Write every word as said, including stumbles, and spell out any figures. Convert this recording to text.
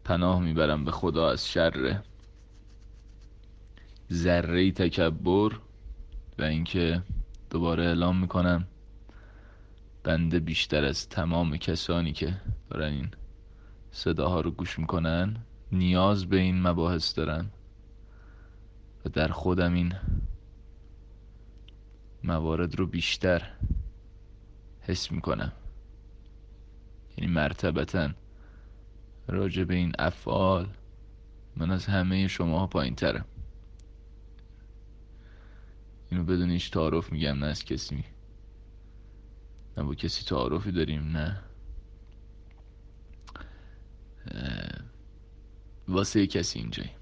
پناه میبرم به خدا از شر ذره تکبر. و اینکه دوباره اعلام میکنم بنده بیشتر از تمام کسانی که دارن این صداها رو گوش میکنن نیاز به این مباحث دارم و در خودم این موارد رو بیشتر حس میکنم. یعنی مرتبتا راجع به این افعال من از همه شماها پایین ترم. اینو بدون هیچ تعارف میگم، نه از کسی می نه با کسی تعارفی داریم، نه واسه کسی اینجایی.